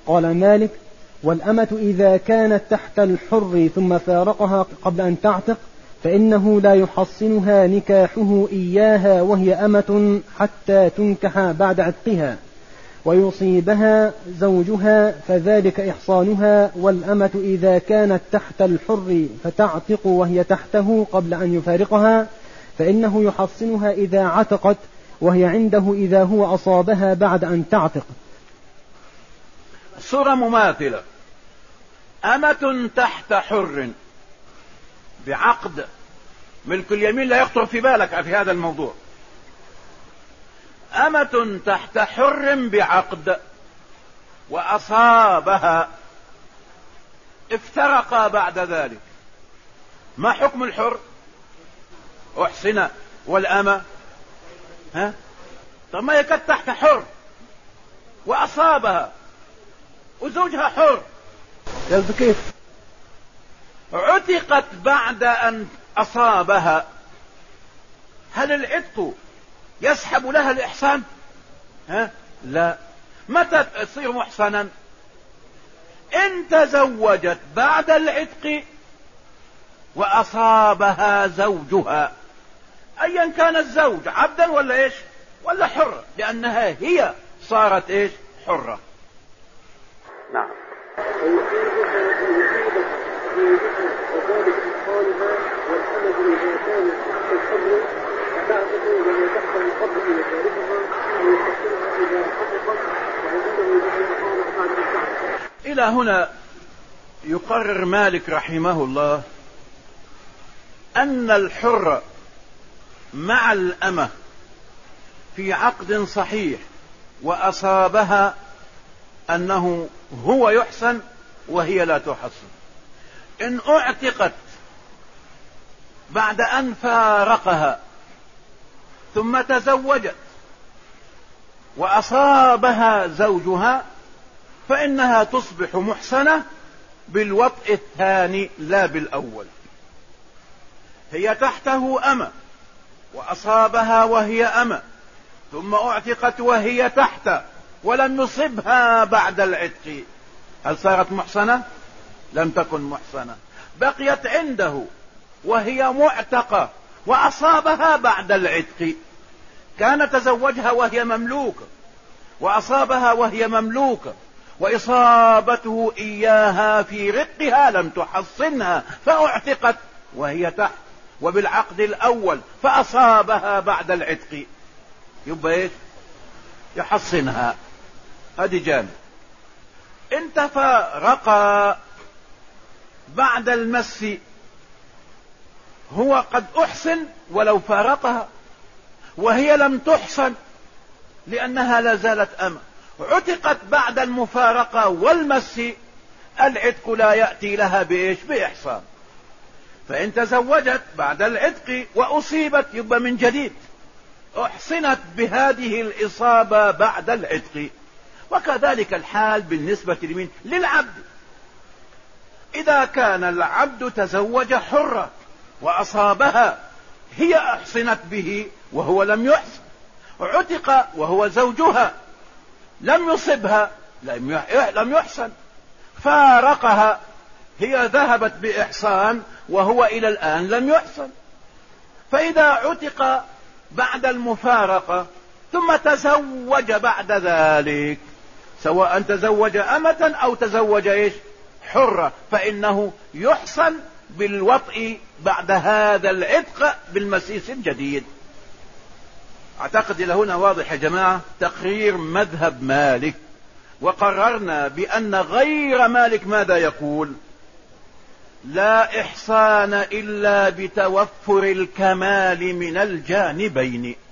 قال مالك: والأمة إذا كانت تحت الحر ثم فارقها قبل أن تعتق فإنه لا يحصنها نكاحه إياها وهي أمة حتى تنكح بعد عتقها ويصيبها زوجها، فذلك إحصانها. والأمة إذا كانت تحت الحر فتعتق وهي تحته قبل أن يفارقها فإنه يحصنها إذا عتقت وهي عنده إذا هو أصابها بعد أن تعتق. صورة مماثلة: أمة تحت حر بعقد ملك اليمين، لا يخطر في بالك في هذا الموضوع. أمة تحت حر بعقد وأصابها، افترقا بعد ذلك، ما حكم الحر؟ أحسن. والأمة طب ما هي كانت تحت حر وأصابها وزوجها حر، كيف عتقت بعد أن أصابها؟ هل العتق يسحب لها الإحسان؟ لا. متى تصير محسنا؟ إن تزوجت بعد العتق وأصابها زوجها، أيا كان الزوج عبدا ولا إيش ولا حر، لأنها هي صارت إيش حرة. نعم. إلى هنا يقرر مالك رحمه الله أن الحر مع الأمة في عقد صحيح وأصابها أنه هو يحسن وهي لا تحسن. إن اعتقت بعد أن فارقها ثم تزوجت وأصابها زوجها فإنها تصبح محسنة بالوطء الثاني لا بالأول. هي تحته أمة وأصابها وهي أمة، ثم اعتقت وهي تحت ولم يصبها بعد العتق، هل صارت محسنة؟ لم تكن محسنة. بقيت عنده وهي معتقة وأصابها بعد العتق. كان تزوجها وهي مملوكة وأصابها وهي مملوكة، وإصابته إياها في رقها لم تحصنها، فاعتقت وهي تحت وبالعقد الأول فأصابها بعد العتق، يبقى إيش؟ يحصنها. هذه جانب. إن تفارقا بعد المس، هو قد أحسن ولو فارقها وهي لم تحسن لأنها لا زالت أمة، عتقت بعد المفارقة والمس، العتق لا يأتي لها بإيش؟ بإحصان. فإن تزوجت بعد العتق وأصيبت يبقى من جديد أحصنت بهذه الإصابة بعد العتق. وكذلك الحال بالنسبة للعبد. إذا كان العبد تزوج حرة وأصابها، هي أحصنت به وهو لم يحصن، عتق وهو زوجها لم يصبها لم يحصن، فارقها، هي ذهبت بإحصان وهو إلى الآن لم يحصن. فإذا عتق بعد المفارقة ثم تزوج بعد ذلك، سواء تزوج أمة أو تزوج إيش؟ حرة، فإنه يحصن بالوطء بعد هذا العتق بالمسيس الجديد. أعتقد إلى هنا واضح يا جماعة تقرير مذهب مالك. وقررنا بأن غير مالك ماذا يقول؟ لا إحصان إلا بتوفر الكمال من الجانبين.